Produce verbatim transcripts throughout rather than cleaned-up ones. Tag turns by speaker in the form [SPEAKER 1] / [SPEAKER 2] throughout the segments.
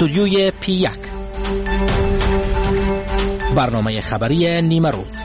[SPEAKER 1] استودیوی پی یک، برنامه خبری نیمه روز.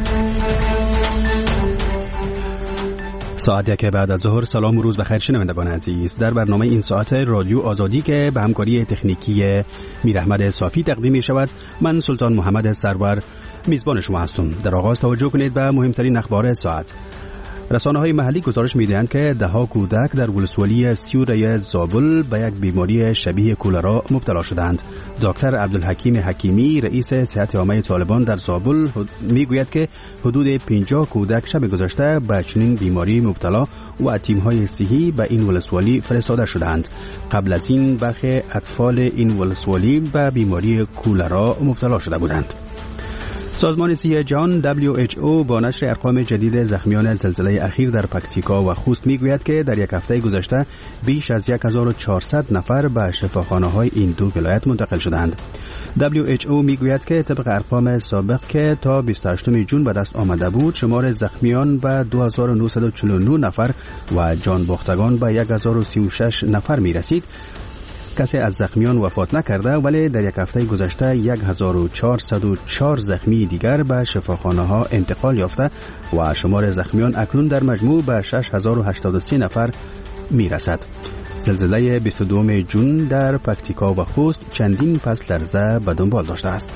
[SPEAKER 2] ساعت یک بعد از ظهر. سلام و روز بخیر شنوندگان عزیز. در برنامه این ساعت رادیو آزادی که به همکاری تکنیکی میر احمد صافی تقدیم می شود، من سلطان محمد سرور میزبان شما هستم. در آغاز توجه کنید به مهمترین اخبار ساعت. رسانه‌های محلی گزارش می‌دهند که ده‌ها کودک در ولسوالی سیوره زابل به یک بیماری شبیه کولرا مبتلا شدند. دکتر عبدالحکیم حکیمی، رئیس صحت عامه طالبان در زابل، میگوید که حدود پنجاه کودک شب گذشته به چنین بیماری مبتلا و تیم‌های صحی به این ولسوالی فرستاده شدند. قبل از این برخی اطفال این ولسوالی به بیماری کولرا مبتلا شده بودند. سازمان صحی جهان دبلیو اچ او با نشر ارقام جدید زخمیان زلزله اخیر در پکتیکا و خوست میگوید که در یک هفته گذشته بیش از هزار و چهارصد نفر به شفاخانه‌های این دو ولایت منتقل شدند. دبلیو اچ او میگوید که طبق ارقام سابق که تا بیست و هشتم ژوئن به دست آمده بود، شمار زخمیان به دو هزار و نهصد و چهل و نه نفر و جان باختگان به هزار و سی و شش نفر میرسید. کسی از زخمیان وفات نکرده، ولی در یک هفته گذشته هزار و چهارصد و چهار زخمی دیگر به شفاخانه ها انتقال یافته و شمار زخمیان اکنون در مجموع به شش هزار و هشتاد و سه نفر می رسد. زلزله بیست و دوم ژوئن در پکتیکا و خوست چندین پس لرزه به دنبال داشته است.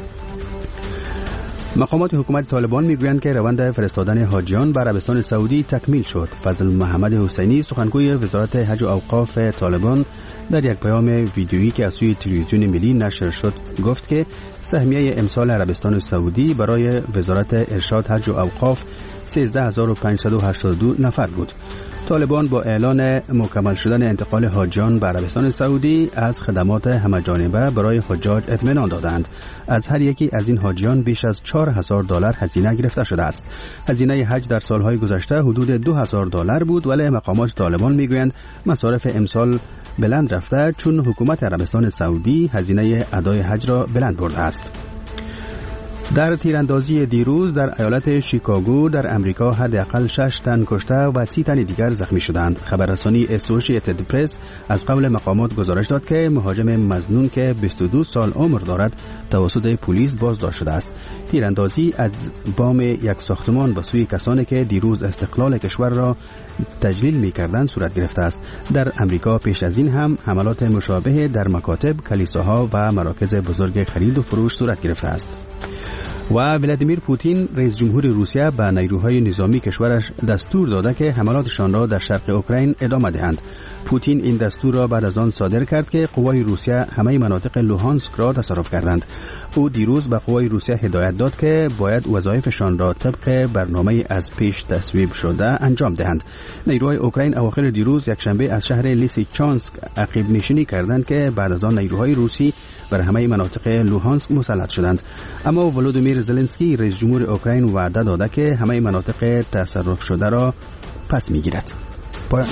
[SPEAKER 2] مقامات حکومت طالبان میگویند که روند فرستادن حاجیان به عربستان سعودی تکمیل شد. فضل محمد حسینی، سخنگوی وزارت حج و اوقاف طالبان، در یک پیام ویدیویی که از سوی تلویزیون ملی نشر شد گفت که سهمیه امسال عربستان سعودی برای وزارت ارشاد حج و اوقاف سیزده هزار و پانصد و هشتاد و دو نفر بود. طالبان با اعلان مکمل شدن انتقال حاجیان به عربستان سعودی از خدمات همه‌جانبه برای حجاج اطمینان دادند. از هر یکی از این حاجیان بیش از چهار هزار دلار هزینه گرفته شده است. هزینه حج در سالهای گذشته حدود دو هزار دلار بود، ولی مقامات طالبان میگویند مصارف امسال بلند رفته چون حکومت عربستان سعودی هزینه ادای حج را بلند برده است. در تیراندازی دیروز در ایالت شیکاگو در امریکا حداقل شش تن کشته و سی تن دیگر زخمی شدند. خبررسانی اسوشییتد پرس از قبل مقامات گزارش داد که مهاجم مظنون که بیست و دو سال عمر دارد توسط پلیس بازداشت شده است. تیراندازی از بام یک ساختمان به سوی کسانی که دیروز استقلال کشور را تجلیل می‌کردند صورت گرفته است. در امریکا پیش از این هم حملات مشابه در مکاتب، کلیساها و مراکز بزرگ خرید و فروش صورت گرفته است. و ولادیمیر پوتین، رئیس جمهور روسیه، به نیروهای نظامی کشورش دستور داده که حملاتشان را در شرق اوکراین ادامه دهند. پوتین این دستور را بعد از آن صادر کرد که قوای روسیه همه مناطق لوهانسک را تصرف کردند. او دیروز به قوای روسیه هدایت داد که باید وظایفشان را طبق برنامه از پیش تصویب شده انجام دهند. نیروهای اوکراین اواخر دیروز یک شنبه از شهر لیسیچانسک عقب نشینی کردند که بعد از آن نیروهای روسی بر همه مناطق لوهانسک مسلط شدند. اما ولودیمیر زلنسکی، رئیس جمهور اوکراین، وعده داده که همه مناطق تصرف شده را پس میگیرد. پایان.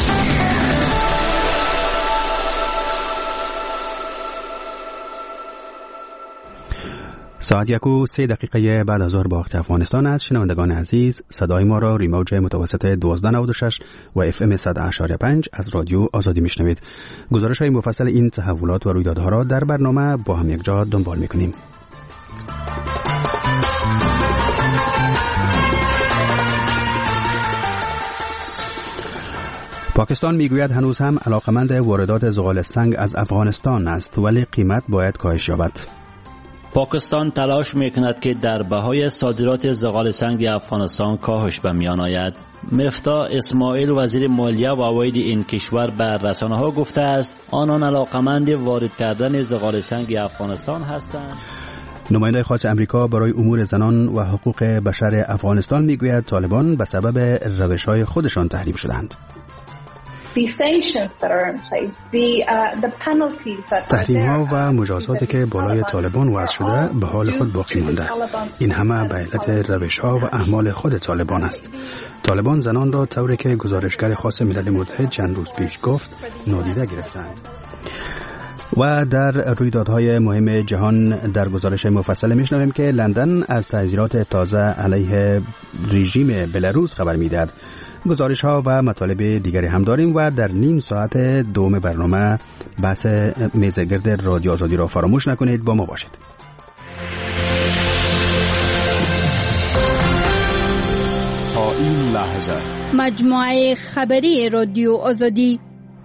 [SPEAKER 2] ساعت یک و سه دقیقه بعد از ظهر با وقت افغانستان است. شنوندگان عزیز، صدای ما را روی موج متوسط دوازده نود و شش و اف ام صد و اشاره پنج از رادیو آزادی میشنوید. گزارش های مفصل این تحولات و رویدادها را در برنامه با هم یک جا دنبال میکنیم. پاکستان میگوید هنوز هم علاقمند واردات زغال سنگ از افغانستان است، ولی قیمت باید کاهش یابد.
[SPEAKER 3] پاکستان تلاش میکند که در بهای صادرات زغال سنگ افغانستان کاهش به میان آید. مفتاح اسماعیل، وزیر مالیه و عواید این کشور، به رسانه‌ها گفته است آنان علاقمند وارد کردن زغال سنگ افغانستان هستند.
[SPEAKER 2] نماینده خاص امریکا برای امور زنان و حقوق بشر افغانستان میگوید طالبان به سبب روش‌های خودشان تحریم شدند. تحریم ها و مجازاتی که بالای طالبان وضع شده به حال خود باقی مانده. این همه به علت روش ها و اعمال خود طالبان است. طالبان زنان را طوری که گزارشگر خاص ملل متحد چند روز پیش گفت نادیده گرفتند. و در رویدادهای مهم جهان در گزارش مفصل میشنویم که لندن از تعزیرات تازه علیه رژیم بلاروس خبر میدهد. گزارش ها و مطالب دیگری هم داریم و در نیم ساعت دوم برنامه بحث میزگرد رادیو آزادی را فراموش نکنید. با ما باشید.
[SPEAKER 4] تا این لحظه
[SPEAKER 5] مجموعه خبری رادیو آزادی.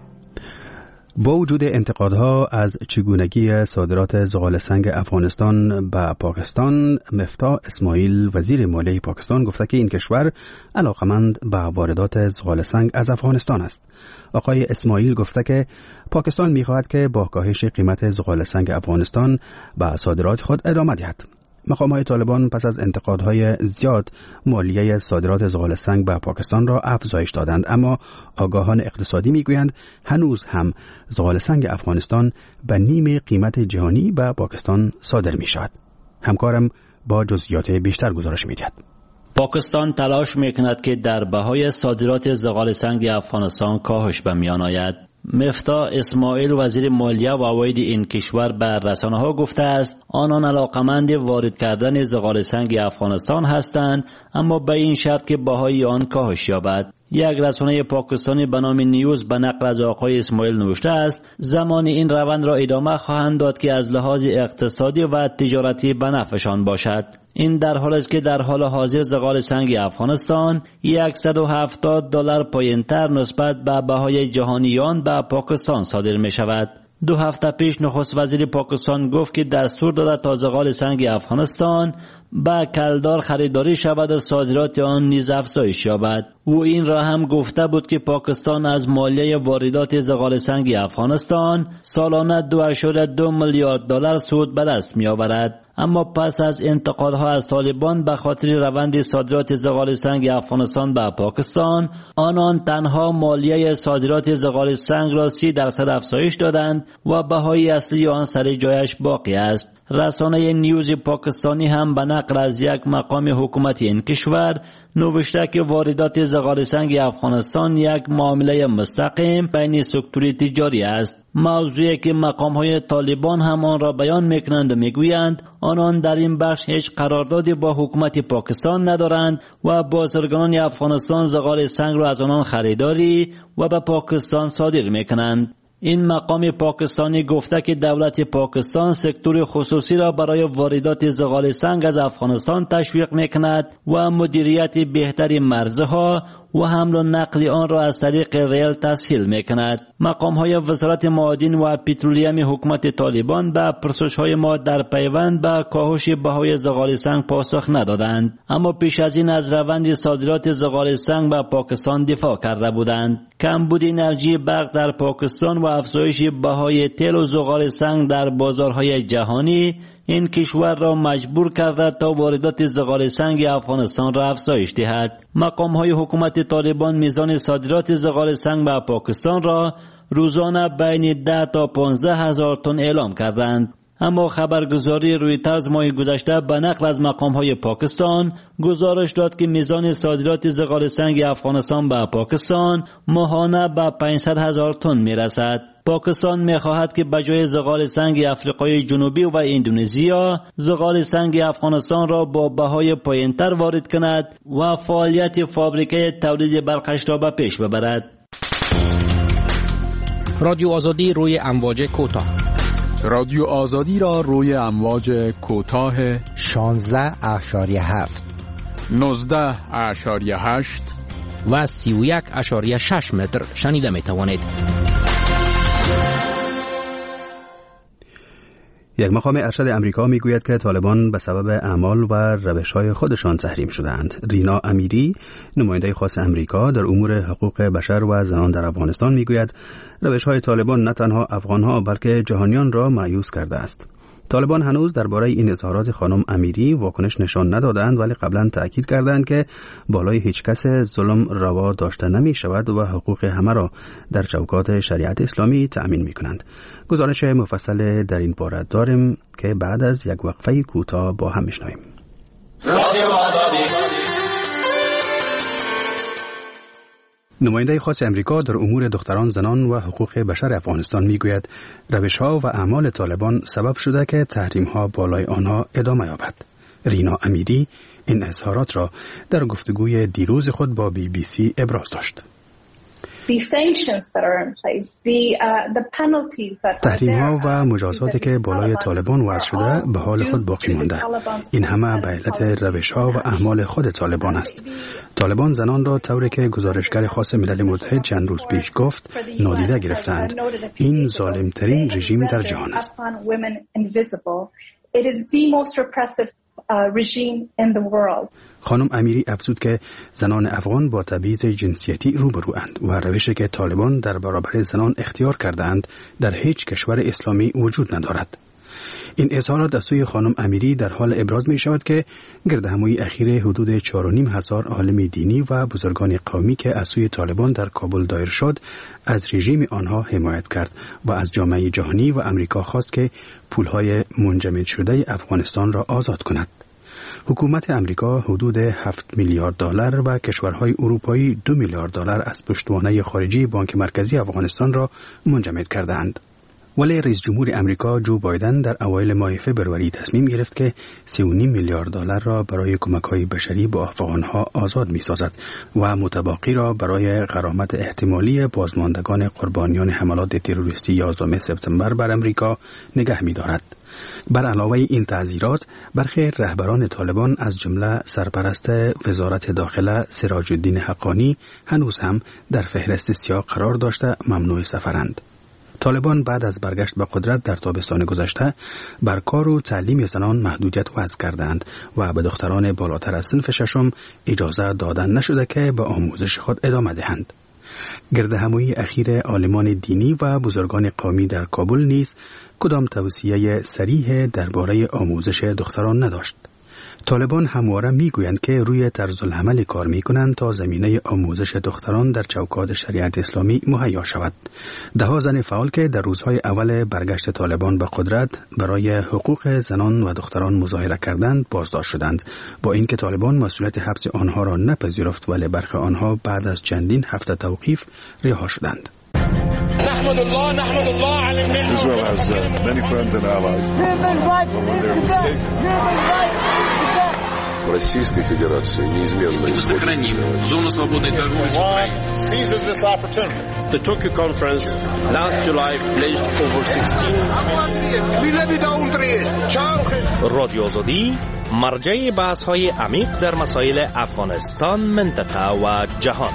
[SPEAKER 2] با وجود انتقادها از چگونگی صادرات زغال سنگ افغانستان به پاکستان، مفتاح اسماعیل وزیر مالیه پاکستان گفته که این کشور علاقمند به واردات زغال سنگ از افغانستان است. آقای اسماعیل گفته که پاکستان می‌خواهد که با کاهش قیمت زغال سنگ افغانستان به صادرات خود ادامه دهد. مقام‌های طالبان پس از انتقادهای زیاد مالیه صادرات زغال سنگ به پاکستان را افزایش دادند، اما آگاهان اقتصادی میگویند هنوز هم زغال سنگ افغانستان به نیم قیمت جهانی به پاکستان صادر می شود. همکارم با جزئیات بیشتر گزارش می‌دهد.
[SPEAKER 3] پاکستان تلاش می‌کند که در بهای صادرات زغال سنگ افغانستان کاهش به میان آید. مفتاح اسماعیل وزیر مالیه و عواید این کشور به رسانه‌ها گفته است آنان علاقمند وارد کردن زغال سنگ افغانستان هستند، اما به این شرط که بهای آن کاهش یابد. یک رسانه پاکستانی به نام نیوز به نقل از آقای اسماعیل نوشته است زمان این روند را ادامه خواهند داد که از لحاظ اقتصادی و تجارتی به نفعشان باشد. این در حالی است که در حال حاضر زغال سنگ افغانستان صد و هفتاد دلار پایین‌تر نسبت به بهای جهانی آن به پاکستان صادر می شود. دو هفته پیش نخست وزیر پاکستان گفت که دستور داده تا زغال سنگ افغانستان با کلدار خریداری شود و صادرات آن نیز افزایش یابد. او این را هم گفته بود که پاکستان از مالیه واردات زغال سنگ افغانستان سالانه دو اشاره دو میلیارد دلار سود به دست می آورد. اما پس از انتقادها از طالبان به خاطر روند صادرات زغال سنگ افغانستان به پاکستان، آنان تنها مالیه صادرات زغال سنگ را سی درصد افزایش دادند و بهای اصلی آن سر جایش باقی است. رسانه نیوز پاکستانی هم به نقل از یک مقام حکومتی این کشور نوشته که واردات زغال سنگ افغانستان یک معامله مستقیم بین سکتوری تجاری است. موضوعی که مقام‌های طالبان هم آن را بیان می‌کنند و می‌گویند آنان در این بخش هیچ قراردادی با حکومت پاکستان ندارند و بازرگانان افغانستان زغال سنگ را از آنان خریداری و به پاکستان صادر می‌کنند. این مقام پاکستانی گفته که دولت پاکستان سکتور خصوصی را برای واردات زغال سنگ از افغانستان تشویق می‌کند و مدیریت بهتری مرزها و حمل و نقل آن را از طریق ریل تسهیل می‌کند. مقام‌های وزارت معادن و پترولیم حکومت طالبان به پرسش‌های ما در پیوند به کاهش بهای زغال سنگ پاسخ ندادند، اما پیش از این از روند صادرات زغال سنگ به پاکستان دفاع کرده بودند. کمبود انرژی برق در پاکستان و افزایش بهای تیل و زغال سنگ در بازارهای جهانی این کشور را مجبور کرده تا واردات زغال سنگ افغانستان را افزایش دهد. مقام‌های حکومت طالبان میزان صادرات زغال سنگ به پاکستان را روزانه بین ده تا پانزده هزار تن اعلام کردند. اما خبرگزاری رویترز ماه گذشته به نقل از مقام‌های پاکستان گزارش داد که میزان صادرات زغال سنگ افغانستان به پاکستان ماهانه به پانصد هزار تن میرسد. پاکستان می‌خواهد که بجای زغال سنگ آفریقای جنوبی و اندونزیا زغال سنگ افغانستان را با بهای پایین‌تر وارد کند و فعالیت فابریکه تولید برقش را به پیش ببرد.
[SPEAKER 1] رادیو آزادی روی امواج کوتاه.
[SPEAKER 4] رادیو آزادی را روی امواج کوتاه
[SPEAKER 6] شانزده اشاری هفت،
[SPEAKER 4] نوزده اشاری هشت
[SPEAKER 1] و سی و یک اشاری شش متر شنیده می توانید.
[SPEAKER 2] یک مقام ارشد امریکا میگوید که طالبان به سبب اعمال و روش‌های خودشان تحریم شده‌اند. رینا امیری، نماینده خاص امریکا در امور حقوق بشر و زنان در افغانستان میگوید روش‌های طالبان نه تنها افغان‌ها بلکه جهانیان را مایوس کرده است. طالبان هنوز درباره این اظهارات خانم امیری واکنش نشان ندادند، ولی قبلا تأکید کردند که بالای هیچ کس ظلم روا داشته نمی شود و حقوق همه را در چوکات شریعت اسلامی تأمین می کنند. گزارش مفصل در این باره داریم که بعد از یک وقفه کوتاه با هم میشنویم. نماینده خاص امریکا در امور دختران، زنان و حقوق بشر افغانستان میگوید روش‌ها و اعمال طالبان سبب شده که تحریم‌ها بالای آنها ادامه یابد. رینا امیری این اظهارات را در گفتگوی دیروز خود با بی بی سی ابراز داشت. تحریم‌ها و مجازاتی که بالای طالبان وضع شده به حال خود باقی مانده. این همه به علت روش‌ها و اعمال خود طالبان است. طالبان زنان را طوری که گزارشگر خاص ملل متحد چند روز پیش گفت نادیده گرفتند. این ظالم‌ترین رژیم در جهان است. خانم امیری افزود که زنان افغان با تبعیض جنسیتی روبروند و روشی که طالبان در برابر زنان اختیار کردند در هیچ کشور اسلامی وجود ندارد. این اظهارات از سوی خانم امیری در حال ابراز می شود که گردهمایی اخیر حدود چهار و نیم هزار عالم دینی و بزرگان قومی که از سوی طالبان در کابل دایر شد از رژیم آنها حمایت کرد و از جامعه جهانی و امریکا خواست که پولهای منجمد شده افغانستان را آزاد کند. حکومت امریکا حدود هفت میلیارد دلار و کشورهای اروپایی دو میلیارد دلار از پشتوانه خارجی بانک مرکزی افغانستان را منجمد کردند. ولی رئیس جمهور امریکا جو بایدن در اوایل ماه فوریه تصمیم گرفت که سه و نیم میلیارد دلار را برای کمک‌های بشری به افغان‌ها آزاد می‌سازد و متبقی را برای غرامت احتمالی بازماندگان قربانیان حملات تروریستی یازدهم سپتامبر بر امریکا نگه می‌دارد. بر علاوه این تعزیرات برخی رهبران طالبان از جمله سرپرست وزارت داخله سراج الدین حقانی هنوز هم در فهرست سیاه قرار داشته ممنوع سفرند. طالبان بعد از برگشت به قدرت در تابستان گذشته بر کار و تعلیم زنان محدودیت وضع کردند و به دختران بالاتر از صنف ششم اجازه دادن نشده که به آموزش خود ادامه دهند. گردهمایی اخیر عالمان دینی و بزرگان قومی در کابل نیز کدام توصیه صریح درباره آموزش دختران نداشت. طالبان همواره میگویند که روی طرز العمل کار میکنند تا زمینه آموزش دختران در چوکات شریعت اسلامی مهیا شود. ده زن فعال که در روزهای اول برگشت طالبان به قدرت برای حقوق زنان و دختران مظاهره کردند بازداشت شدند، با اینکه طالبان مسئولیت حبس آنها را نپذیرفت، ولی برخی آنها بعد از چندین هفته توقیف رها شدند.
[SPEAKER 7] نحمد الله نحمد الله على النعمة. Israel has uh, many friends and allies. Российской Федерации неизменно
[SPEAKER 8] сохраним зону свободной торговли с Украиной.
[SPEAKER 7] Seizes this opportunity.
[SPEAKER 9] The Tokyo conference last July pledged over sixteen.
[SPEAKER 10] رادیو آزادی مرجع بحث‌های عمیق در مسائل افغانستان، منطقه و جهان.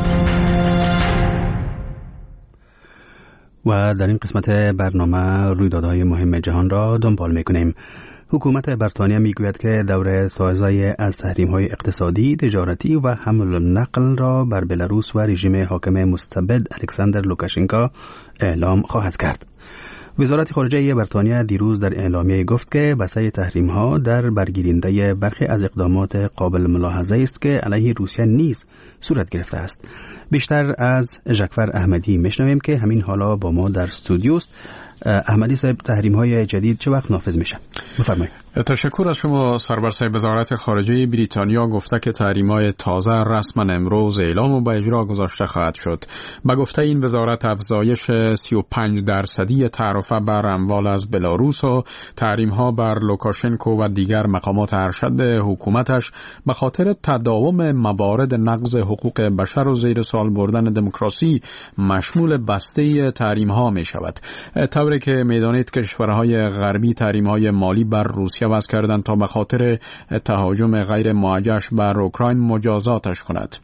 [SPEAKER 2] و در این قسمت برنامه رویدادهای مهم جهان را دنبال می‌کنیم. حکومت بریتانیا میگوید که دور تازه از تحریم‌های اقتصادی، تجارتی و حمل و نقل را بر بلاروس و رژیم حاکم مستبد الکساندر لوکاشنکو اعلام خواهد کرد. وزارت خارجه بریتانیا دیروز در اعلامیه گفت که بسته تحریم‌ها در برگیرنده برخی از اقدامات قابل ملاحظه است که علیه روسیه نیز صورت گرفته است. بیشتر از ژکفر احمدی میشنویم که همین حالا با ما در استودیوست. احمدی صاحب، تحریم‌های جدید چه وقت نافذ میشه؟ بفرمایید.
[SPEAKER 4] تشکر از شما. سربرسر وزارت خارجه بریتانیا گفته که تحریم‌های تازه رسما امروز اعلام و به اجرا گذاشته خواهد شد. به گفته این وزارت افزایش سی و پنج درصدی تعرفه بر اموال از بلاروس و تحریم‌ها بر لوکاشنکو و دیگر مقامات ارشد حکومتش به خاطر تداوم موارد نقض حقوق بشر و زیر سوال بردن دموکراسی مشمول بسته تحریم‌ها می‌شود. طوری که می‌دانید کشورهای غربی تحریم‌های مالی بر روسیه وضع کردند تا به خاطر تهاجم غیر موجهش بر اوکراین مجازاتش کند.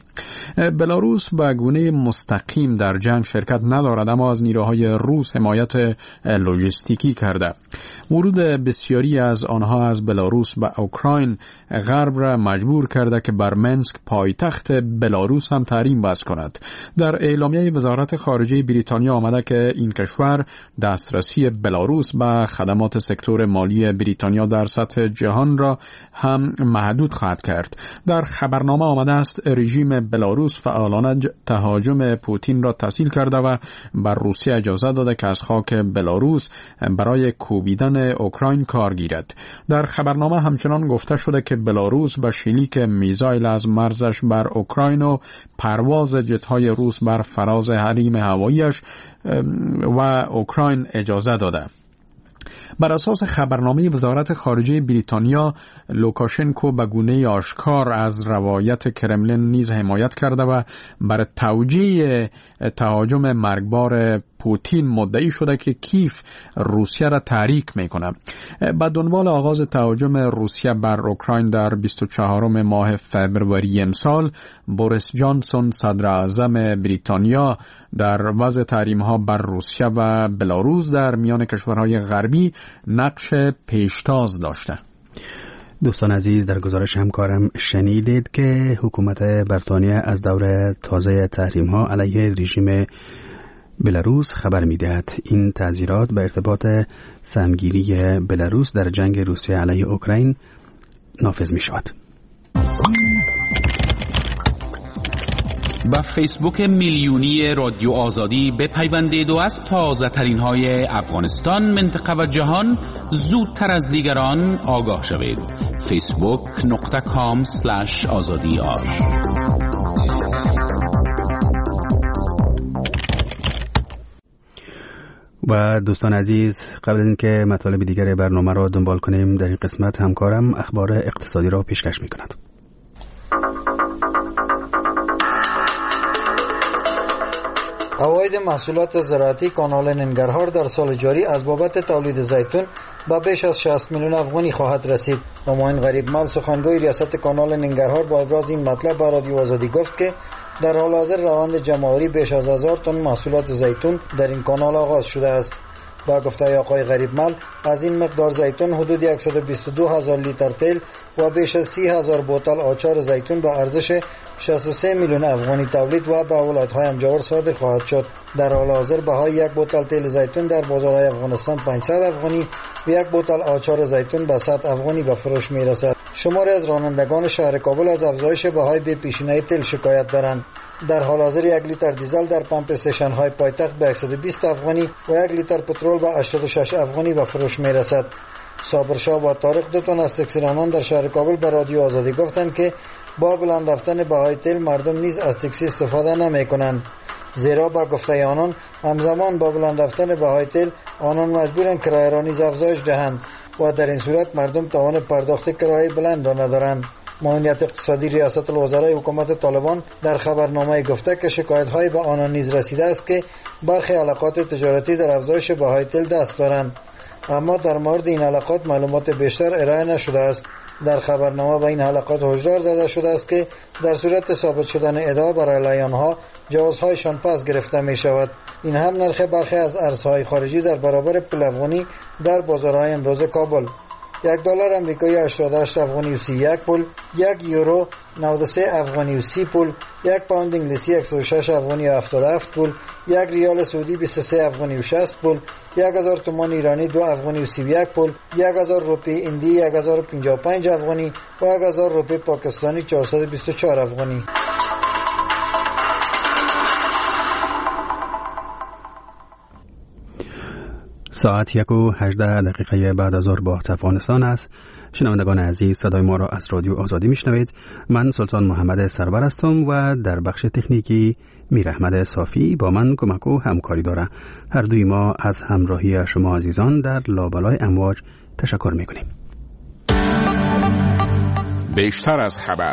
[SPEAKER 4] بلاروس به گونه مستقیم در جنگ شرکت ندارد، اما از نیروهای روس حمایت لوجستیکی کرده. ورود بسیاری از آنها از بلاروس به اوکراین غرب را مجبور کرده که بر منسک پایتخت بلاروس هم تحریم وضع کند. در اعلامیه وزارت خارجه بریتانیا آمده که این کشور دسترسی بلاروس به خدمات سکتور مالی بریتانیا در سطح جهان را هم محدود خواهد کرد. در خبرنامه آمده است رژیم بلاروس فعالانه تهاجم پوتین را تسهیل کرده و بر روسیه اجازه داده که از خاک بلاروس برای کوبیدن اوکراین کار گیرد. در خبرنامه همچنان گفته شده که بلاروس به شلیک میزایل از مرزش بر اوکراین و پرواز جت‌های روس بر فراز حریم هواییش و اوکراین اجازه داده. بر اساس خبرنامه وزارت خارجه بریتانیا، لوکاشنکو به گونه آشکار از روایت کرملین نیز حمایت کرده و بر توجیه تهاجم مرگبار پوتین مدعی شده که کیف روسیه را تحریک میکنه. با دنبال آغاز تهاجم روسیه بر اوکراین در بیست و چهارم ماه فوریه امسال، بوریس جانسون صدر اعظم بریتانیا در وضع تحریم‌ها بر روسیه و بلاروس در میان کشورهای غربی نقش پیشتاز داشته.
[SPEAKER 2] دوستان عزیز، در گزارش همکارم شنیدید که حکومت بریتانیا از دور تازه تحریم‌ها علیه رژیم بلاروس خبر می‌دهد. این تعزیرات به ارتباط سهمگیری بلاروس در جنگ روسیه علیه اوکراین نافذ می‌شود.
[SPEAKER 11] با فیسبوک میلیونی رادیو آزادی بپیوندید و از تازه ترین های افغانستان، منطقه و جهان زودتر از دیگران آگاه شوید. فیسبوک نقطه کام سلش آزادی آر.
[SPEAKER 2] و دوستان عزیز، قبل از اینکه مطالب دیگر برنامه را دنبال کنیم، در این قسمت همکارم اخبار اقتصادی را پیشکش می‌کند.
[SPEAKER 12] عواید محصولات زراعتی کانال ننگرهار در سال جاری از بابت تولید زیتون به بیش از شصت میلیون افغانی خواهد رسید. همایون غریبمل، سخنگوی ریاست کانال ننگرهار، با ابراز این مطلب به رادیو آزادی گفت که در حال حاضر روند جمع‌آوری بیش از هزار تن محصولات زیتون در این کانال آغاز شده است. با گفته آقای غریبمل، از این مقدار زیتون حدود صد و بیست و دو هزار لیتر تیل و بیش از سی هزار بوتل آچار زیتون با ارزش شصت و سه میلیون افغانی تولید و به ولایت‌های امجاور صادر خواهد شد. در حال حاضر بهای یک بوتل تیل زیتون در بازارهای افغانستان پانصد افغانی و یک بوتل آچار زیتون به صد افغانی به فروش می‌رسد. شماری از رانندگان شهر کابل از افزایش بهای بی پیشینه تیل شکایت دارند. در حال حاضر یک لیتر دیزل در پمپ استیشن های پایتخت به صد و بیست افغانی و یک لیتر پترول به هشتاد و شش افغانی به فروش می رسد. صابرشاه و طارق، دو تن از تاکسیرانان در شهر کابل به رادیو آزادی گفتند که با بلند رفتن بهای تیل مردم نیز از تاکسی استفاده نمی کنند، زیرا با گفته آنان همزمان با بلند رفتن بهای تیل آنان مجبورند کرایه را نیز افزایش دهند و در این صورت مردم توان پرداخت کرایه بلند را ندارند. معاونیت اقتصادی ریاست الوزراء حکومت طالبان در خبرنامه گفته که شکایت‌های به آنان نیز رسیده است که برخی علاقات تجارتی در افزایش بهای تیل دست دارند، اما در مورد این علاقات معلومات بیشتر ارائه نشده است. در خبرنامه به این علاقات هشدار داده شده است که در صورت ثابت شدن ادعا بر علیه آنها جوازهایشان پس گرفته می شود. این هم نرخ برخی از ارزهای خارجی در برابر پول افغانی در بازارهای امروز کابل: یک دلار امریکایی هشتاد و هشت افغانی و سی و یک پول، یک یورو نود و سه افغانی و سی پول، یک پوند انگلیسی صد و شش افغانی و هفتاد و هفت پول، یک ریال سعودی بیست و سه افغانی و شصت پول، یک هزار تومان ایرانی دو افغانی و سی و یک پول، یک هزار روپی هندی یک هزار و پنجاه و پنج افغانی و یک هزار روپی پاکستانی چهارصد و بیست و چهار افغانی.
[SPEAKER 2] ساعت یک و هجده دقیقه بعد از ظهر با افغانستان است. شنوندگان عزیز، صدای ما را از رادیو آزادی میشنوید. من سلطان محمد سرور هستم و در بخش تکنیکی میر احمد صافی با من کمک و همکاری داره. هر دوی ما از همراهی شما عزیزان در لابلای امواج تشکر میکنیم.
[SPEAKER 4] بیشتر از خبر.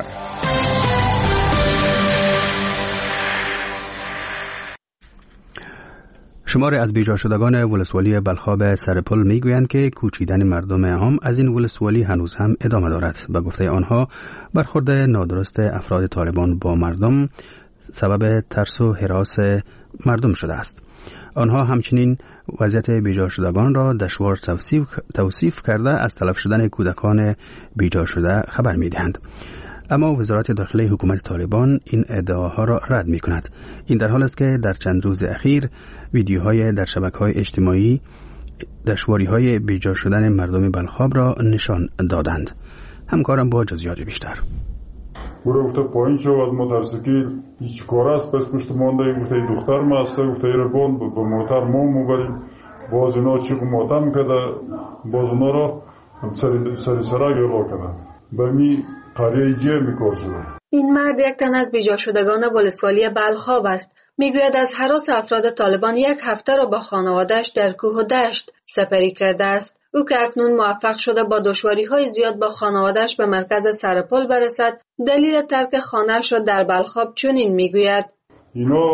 [SPEAKER 2] شماری از بیجا شدگان ولسوالی بلخاب سرپل میگویند که کوچیدن مردم هم از این ولسوالی هنوز هم ادامه دارد. به گفته آنها برخورد نادرست افراد طالبان با مردم سبب ترس و هراس مردم شده است. آنها همچنین وضعیت بیجا شدگان را دشوار توصیف, توصیف کرده از تلف شدن کودکان بیجا شده خبر میدهند. اما وزارت داخلی حکومت طالبان این ادعاها را رد می کند. این در حال است که در چند روز اخیر ویدیوهای در شبکه‌های اجتماعی دشواری‌های بیجا شدن مردم بلخاب را نشان دادند. همکارم با جزئیات بیشتر.
[SPEAKER 13] گفته پایین شو از موتورسیکل هیچ کار است پس پشت مانده گفته دختر ما است گفته رو بند به موتور ما میبریم باز اینا چی ماتم کرده باز اونا را سری سری سرا گرو کرده به می قریه جمع کار شده.
[SPEAKER 14] این مرد یک تن از بیجا شدگان ولسوالی بلخاب است. میگوید از هراس افراد طالبان یک هفته را با خانواده‌اش در کوه و دشت سپری کرده است. او که اکنون موفق شده با دشواری‌های زیاد با خانواده‌اش به مرکز سرپل برسد، دلیل ترک خانه‌اش را در بلخاب چنین میگوید:
[SPEAKER 13] اینا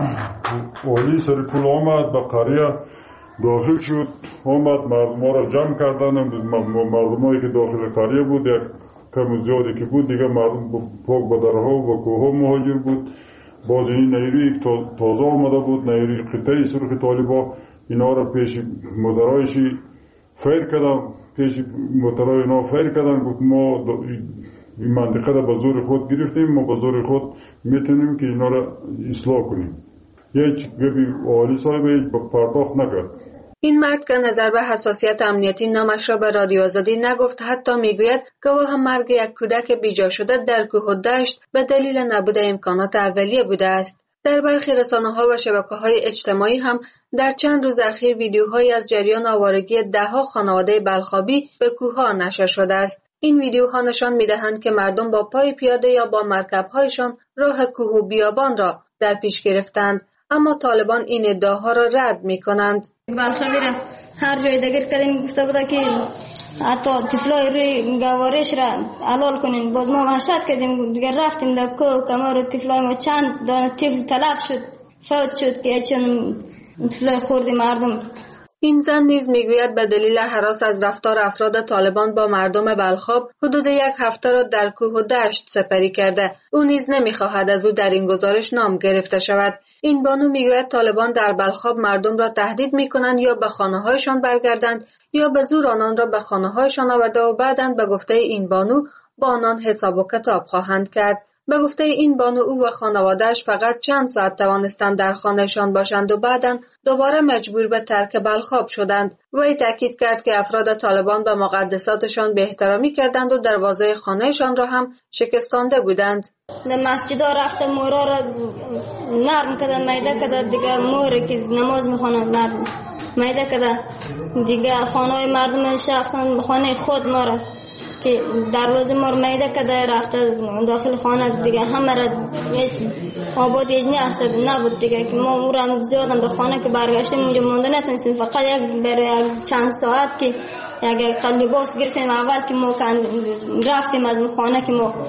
[SPEAKER 13] والی سرپل آمد به قریه داخل شد، آمد ما را جمع کردن. مردمایی که داخل قریه بود یک کم زیادی که بود دیگه مردم پاک به درها و به کوه ها مهاجر بود. باز این نیروی تازه آمده بود، نیروی قطعی سرخ طالبا، اینا را پیش مدرایشی فیر کردن، پیش مدرای اینا فیر کردن. گفت ما این منطقه را به زور خود گرفتیم، ما به زور خود میتونیم که اینا را اصلاح کنیم. هیچ گبی والی صاحب هیچ پرداخت نکرد.
[SPEAKER 14] این مرد که نظر به حساسیت امنیتی نامش را به رادیو آزادی نگفت، حتی میگوید گواه مرگ یک کودک بیجا شده در کوه و دشت به دلیل نبود امکانات اولیه بوده است. در برخی رسانه‌ها و شبکه‌های اجتماعی هم در چند روز اخیر ویدیوهایی از جریان آوارگی ده‌ها خانواده بلخابی به کوه‌ها نشر شده است. این ویدیوها نشان می‌دهند که مردم با پای پیاده یا با مرکب‌هایشان راه کوه و بیابان را در پیش گرفتند، اما طالبان این ادعاها را رد می‌کنند.
[SPEAKER 15] بلخابی را هر جای دیگر کردیم، گفته بوده که حتی طفلای روی گوارش را علال کنیم. باز ما وحشت کردیم، دیگر رفتیم در کوه کمار و طفلای ما چند دانه طفل تلف شد، فوت شد که چون طفلای خوردی مردم.
[SPEAKER 14] این زن نیز میگوید به دلیل هراس از رفتار افراد طالبان با مردم بلخاب حدود یک هفته را در کوه و دشت سپری کرده. او نیز نمیخواهد از او در این گزارش نام گرفته شود. این بانو میگوید طالبان در بلخاب مردم را تهدید میکنند یا به خانه‌هایشان برگردند یا به زور آنان را به خانه‌هایشان آورده و بعداً به گفته این بانو با آنان حساب و کتاب خواهند کرد. به گفته این بانو او و خانواده‌اش فقط چند ساعت توانستند در خانهشان باشند و بعداً دوباره مجبور به ترک بلخاب شدند. وی تاکید کرد که افراد طالبان به مقدساتشان بی‌احترامی کردند و دروازه خانهشان را هم شکستانده بودند.
[SPEAKER 15] در مسجدها رفته مورا را نرم کده، میده کده، دیگه موری که نماز میخوانند نرم میده کده، دیگه خانه مردم شخصا خانه خود ما را که دروازه ما رو میده کده رفته داخل خانه، دیگه همه را هیچ آباد یجنی هست نبود دیگه که ما او را زیادم به خانه که برگشتیم اونجا مونده نتونستیم، فقط یک برای چند ساعت که یک قد لباس گرفتیم. اول که ما رفتیم از خانه که ما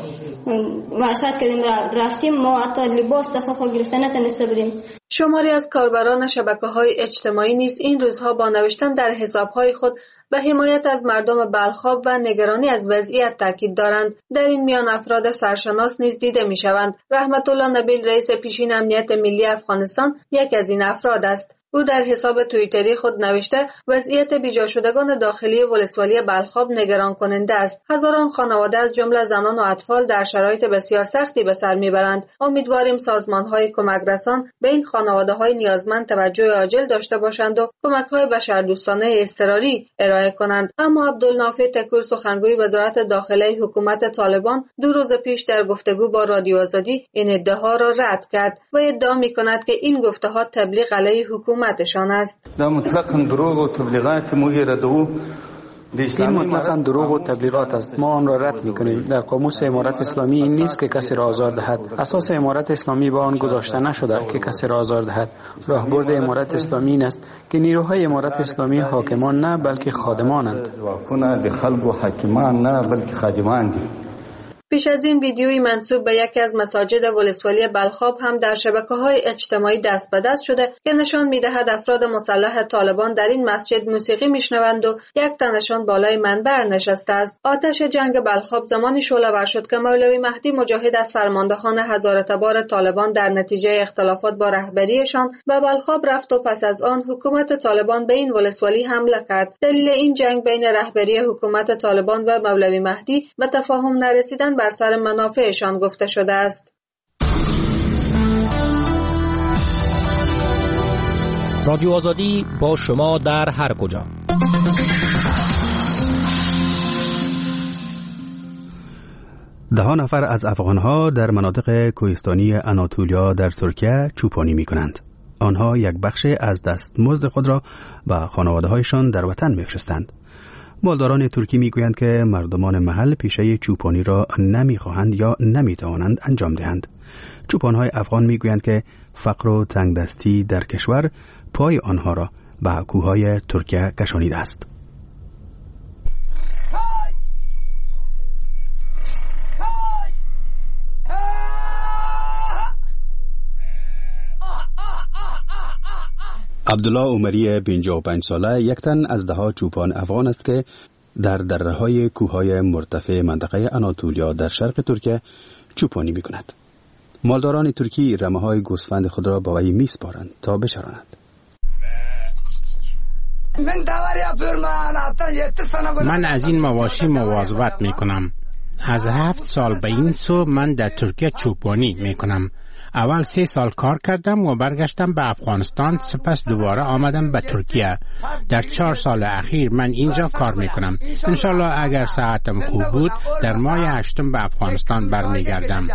[SPEAKER 15] وحشت کردیم رفتیم، ما حتی لباس دفعه خود گرفته نتونسته بودیم.
[SPEAKER 14] شماری از کاربران شبکه‌های اجتماعی نیز این روزها با نوشتن در حساب‌های خود به حمایت از مردم بلخاب و نگرانی از وضعیت تاکید دارند. در این میان افراد سرشناس نیز دیده می‌شوند. رحمت الله نبیل رئیس پیشین امنیت ملی افغانستان یک از این افراد است. او در حساب توییتری خود نوشته وضعیت بیجا شدگان داخلی ولسوالی بلخاب نگران کننده است. هزاران خانواده از جمله زنان و اطفال در شرایط بسیار سختی به سر میبرند. امیدواریم سازمان‌های کمک رسان به این خانواده‌های نیازمند توجه عاجل داشته باشند و کمک‌های بشردوستانه اضطراری ارائه کنند. اما عبدالنافع تکور سخنگوی وزارت داخله حکومت طالبان دو روز پیش در گفتگو با رادیو آزادی این ادعاها را رد کرد و ادعا می‌کند که این گفته‌ها تبلیغ علیه حکومت است.
[SPEAKER 16] دا مطلقاً دروغ و تبلیغات مغیردو
[SPEAKER 17] این مطلقاً دروغ و تبلیغات است. ما آن را رد می‌کنیم. در قاموس امارت اسلامی این نیست که کسی را آزار دهد. اساس امارت اسلامی با آن گذاشته نشده که کسی را آزار دهد. راهبرد امارت اسلامی این است که نیروهای امارت اسلامی حاکمان نه بلکه خادمانند.
[SPEAKER 16] واکونه د خلکو حاکمان نه بلکه خادمان.
[SPEAKER 14] پیش از این ویدیویی منسوب به یکی از مساجد ولسوالی بلخاب هم در شبکه‌های اجتماعی دست به دست شده که نشان می‌دهد افراد مسلح طالبان در این مسجد موسیقی میشنوند و یک تنشان بالای منبر نشسته است. آتش جنگ بلخاب زمانی شعله‌ور شد که مولوی مهدی مجاهد از فرماندهان هزاره‌تبار طالبان در نتیجه اختلافات با رهبریشان به بلخاب رفت و پس از آن حکومت طالبان به این ولسوالی حمله کرد. دلیل این جنگ بین رهبری حکومت طالبان و مولوی مهدی به تفاهم نرسیدن بر سر منافعشان گفته شده است.
[SPEAKER 1] رادیو آزادی با شما در هر کجا.
[SPEAKER 2] ده نفر از افغانها در مناطق کوهستانی آناتولیا در ترکیه چوپانی می کنند. آنها یک بخش از دستمزد خود را به خانواده‌هایشان در وطن می‌فرستند. مالداران ترکی میگویند که مردمان محل پیشه چوپانی را نمیخواهند یا نمیتوانند انجام دهند. چوپانهای افغان میگویند که فقر و تنگدستی در کشور پای آنها را به کوههای ترکیه کشانیده است. عبدالله عمری پنجاه و پنج ساله یک تن از ده ها چوپان افغان است که در دره‌های کوههای مرتفع منطقه آناتولیا در شرق ترکیه چوپانی می‌کند. مالداران ترکی رمه‌های گوسفند خود را با وی می‌سپارند تا بچراند.
[SPEAKER 18] من از این مواشی مواظبت می‌کنم. از هفت سال به این سو من در ترکیه چوپانی می‌کنم. اول سه سال کار کردم و برگشتم به افغانستان، سپس دوباره آمدم به ترکیه. در چهار سال اخیر من اینجا کار میکنم. انشالله اگر ساعتم خوب بود در ماه هشتم به افغانستان برمیگردم.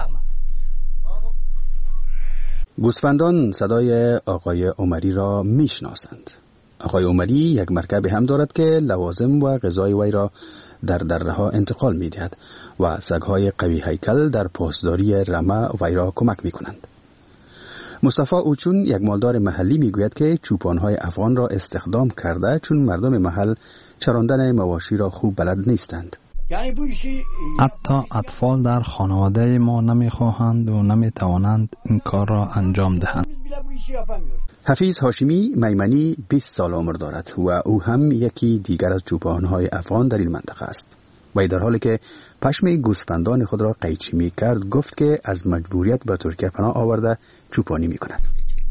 [SPEAKER 2] گوسفندان صدای آقای عمری را میشناسند. آقای عمری یک مرکب هم دارد که لوازم و غذای وی را در دره ها انتقال می دهد و سگهای قوی هیکل در پاسداری رمه وی را کمک می کنند. مصطفی اوچون یک مالدار محلی می گوید که چوپانهای افغان را استخدام کرده چون مردم محل چراندن مواشی را خوب بلد نیستند.
[SPEAKER 19] حتی اطفال در خانواده ما نمی خواهند و نمی توانند این کار را انجام دهند.
[SPEAKER 2] حفیظ هاشمی میمنی بیست سال عمر دارد و او هم یکی دیگر از چوپانهای افغان در این منطقه است. وی در حالی که پشم گوسفندان خود را قیچی می کرد گفت که از مجبوریت به ترکیه پناه آورده چوپانی می کند.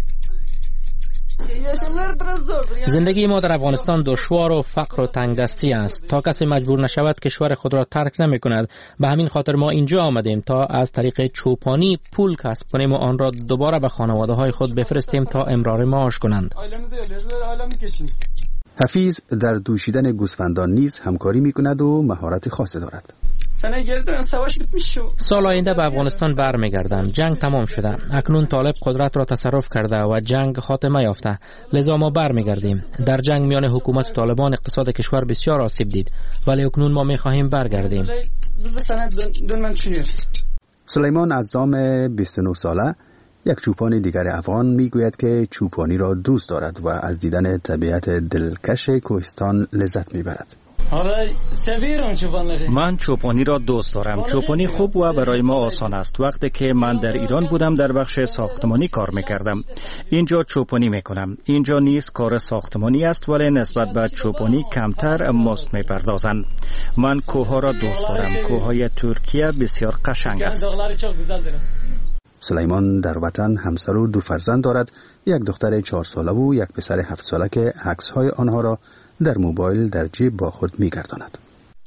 [SPEAKER 1] زندگی ما در افغانستان دشوار و فقر و تنگدستی است. تا کسی مجبور نشود کشور خود را ترک نمی کند. به همین خاطر ما اینجا آمدیم تا از طریق چوپانی پول کسب کنیم و آن را دوباره به خانواده های خود بفرستیم تا امرار معاش کنند.
[SPEAKER 2] حفیظ در دوشیدن گوسفندان نیز همکاری می کند و مهارت خاصی دارد.
[SPEAKER 1] سال آینده به افغانستان برمیگردم. جنگ تمام شده. اکنون طالب قدرت را تصرف کرده و جنگ خاتمه یافته. لذا ما برمیگردیم. در جنگ میان حکومت و طالبان اقتصاد کشور بسیار آسیب دید، ولی اکنون ما میخواهیم برگردیم.
[SPEAKER 2] سلیمان عزام بیست و نه ساله یک چوپان دیگر افغان میگوید که چوپانی را دوست دارد و از دیدن طبیعت دلکش کوهستان لذت میبرد.
[SPEAKER 20] من چوپانی را دوست دارم. چوپانی خوب و برای ما آسان است. وقتی که من در ایران بودم در بخش ساختمانی کار میکردم. اینجا چوپانی میکنم. اینجا نیز کار ساختمانی است ولی نسبت به چوپانی کمتر مزد میپردازند. من کوه را دوست دارم. کوههای ترکیه بسیار قشنگ است.
[SPEAKER 2] سلیمان در وطن همسر و دو فرزند دارد، یک دختر چهار ساله و یک پسر هفت ساله که عکس‌های آنها را در موبایل در جیب با خود می‌گرداند.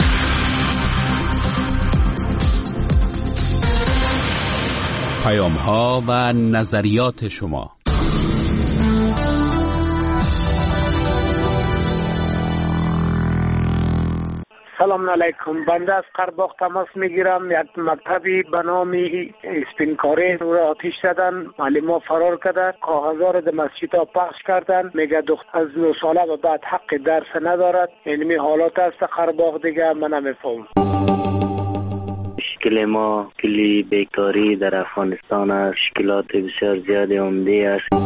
[SPEAKER 11] پیام‌ها و نظریات شما.
[SPEAKER 21] سلام علیکم. بنده از قرباغ تماس میگیرم. یک مکتبی به نام اسپینکاری رو آتش زدن، معلم ها فرار کردن، کاغذها رو در مسجد ها پخش کردن. میگه دختر از نه ساله و بعد حق درس ندارد. اینمی حالات است قرباغ دیگه من نمیفهم.
[SPEAKER 22] مشکل ما کلی بیکاری در افغانستان است. مشکلات بسیار زیادی عمده است.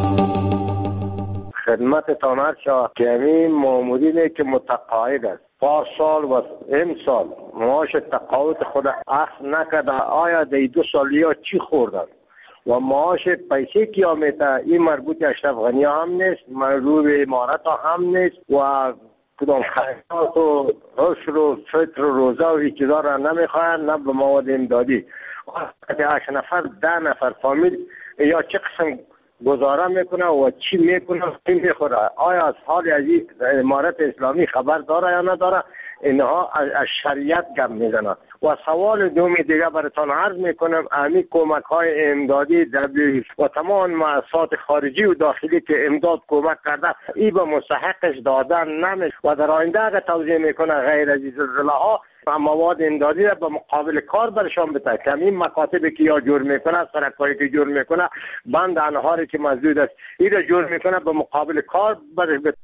[SPEAKER 23] خدمتتان هر شاه که همین مامورینه که متقاعد است پارسال و امسال معاش تقاعد خود اخذ نکرده. آیا در دو سالی ها چی خوردن و معاش پیسه که آمیته این مربوط اشرف غنی هم نیست، مربوط امارت هم نیست و کدام خیرات و عشر و فطر و روزه و این چیزا را نمیخواهند، نه به مواد امدادی. هشت نفر ده نفر فامیل یا چه قسم گزاره میکنه و چی میکنه چی میخوره. آیا از حال از امارت اسلامی خبر داره یا نداره؟ اینها از شریعت گپ میزنه. و سوال دومی دیگه براتون عرض میکنم، امی کمک های امدادی و تمام مؤسسات خارجی و داخلی که امداد کمک کرده ای به مستحقش دادن نمیشه و در آینده اگر توضیح میکنه غیر از زلزله ها مواد امدادی را به مقابل کار برشان بده. که این مکاتبی که یا جور میکنه، سرکایی که جور میکنه، بند انهاری که مسدود است این را جور میکنه به مقابل کار برش بده.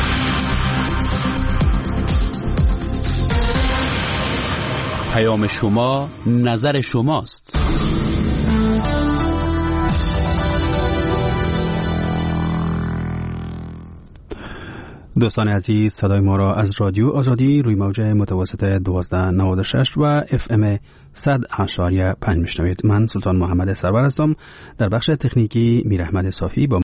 [SPEAKER 11] پیام شما نظر شماست.
[SPEAKER 2] دوستان عزیز، صدای ما را از رادیو آزادی روی موج متوسط دوازده نود و شش و اف ام صد اشاریه پنج میشنوید. من سلطان محمد سرور هستم. در بخش تکنیکی میر احمد صافی با